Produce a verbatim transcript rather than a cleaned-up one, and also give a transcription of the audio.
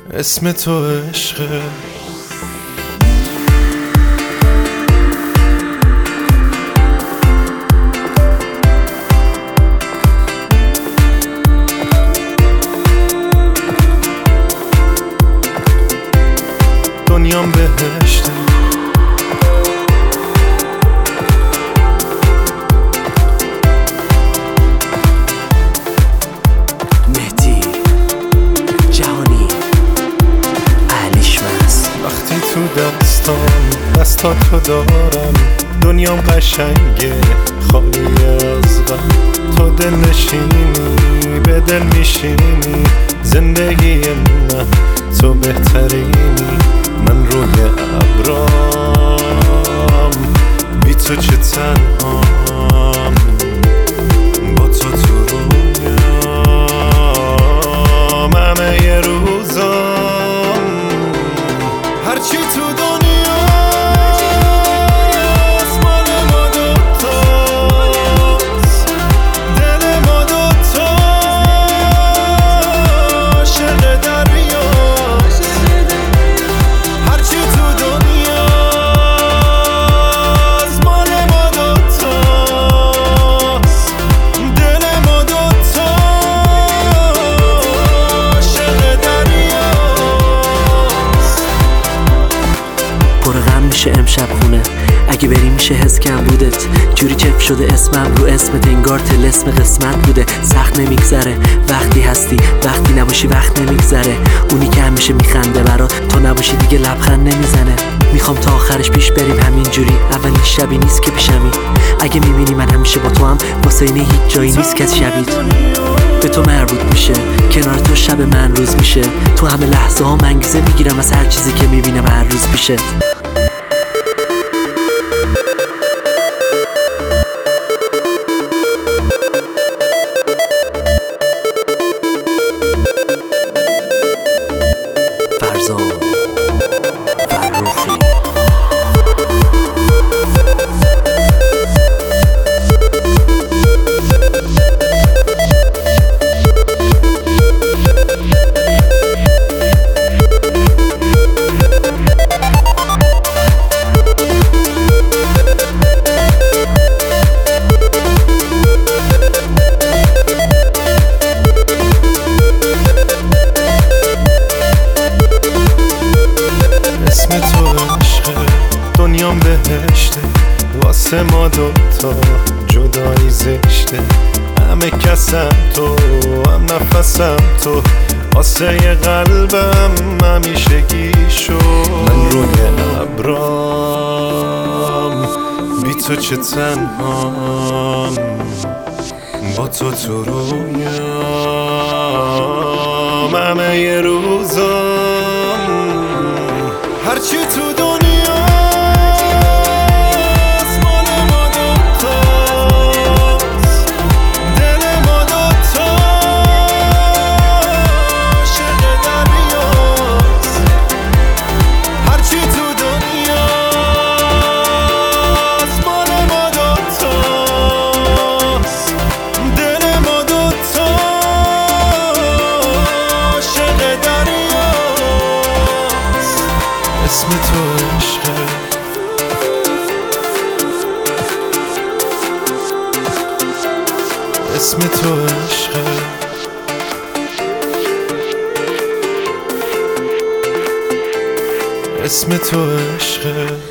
اسم تو عشقه. دنیام بهشته، مهدی جهانی علیشمس. وقتی تو دستام دستاتو دارم دنیام قشنگه خالی از غم. تو دل نشینی به دل میشینی، زندگی من تو بهترینی. من روی ابرام بی تو چه تنهام، با تو تو رویام همه یه روزام. هرچی تو دنیاست مال ما دوتاست، دل ما دوتاست، عشق دریاست. هرچی تو دنیاست مال ما دوتاست، دل ما دوتاست، عشق دریاست. پر غم میشه امشب خونه، اگه بری میشه حس کم بودت. جوری چف شده اسمم رو اسمت، انگار طلسم قسمت بوده. سخت نمیگذره وقتی هستی، وقتی نباشی وقت نمیگذره. اونی که همیشه میخنده برات، تو نباشی دیگه لبخند نمیزنه. میخوام تا آخرش پیش بریم همینجوری، اولین شبی نیست که پیشمی. اگه میبینی من همیشه با تو هم، واسه اینه هیچ جایی نیست که شبیت به تو مربوط میشه. کنار تو شب من روز میشه، تو همه لحظه ها انگیزه میگیرم از هر چیزی که میبینم هر روز پیشه. فرزان فرخی. اسم تو عشقه، دنیام بهشته، واسه ما دوتا جدایی زشته. همه کسم تو، هم نفسم تو، واسه یه قلبم همیشگی شو. من روی ابرام بی تو چه تنهام، با تو تو رویام همه یه روزام. هرچی تو دنیاست مال ما دوتاست، دل ما دوتاست، عشق دریاست. هرچی تو دنیاست مال ما دوتاست، دل ما دوتاست، عشق دریاست. اسم تو عشقه، اسم تو عشقه، اسم تو عشقه.